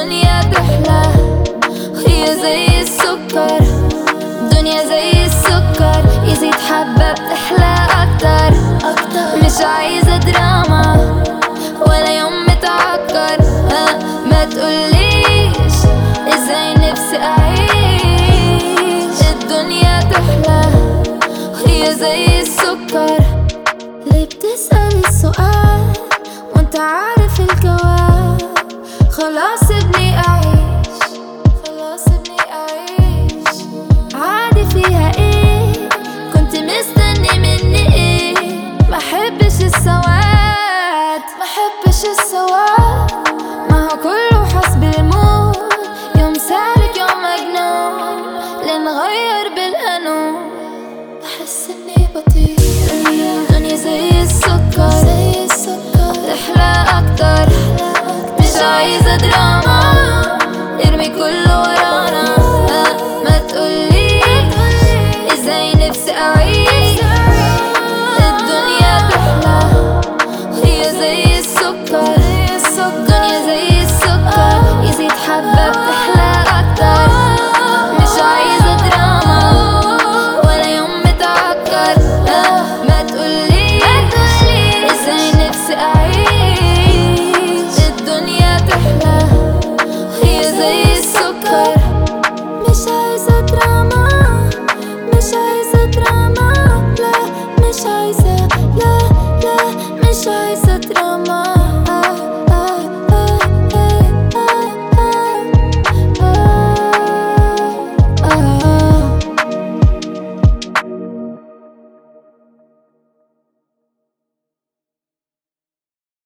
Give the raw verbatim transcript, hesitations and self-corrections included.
الدنيا تحلى وهي زي السكر، الدنيا زي السكر يزيد حبة بتحلى أكتر أكتر. مش عايزة دراما ولا يوم متعكر، ها ما تقوليش ازاي نفسي أعيش. الدنيا تحلى وهي زي السكر. ليه بتسأل السؤال وانت عارف الجواب؟ خلاص ابني أعيش، خلاص ابني أعيش. عادي فيها ايه؟ كنت مستني مني ايه؟ محبش السواد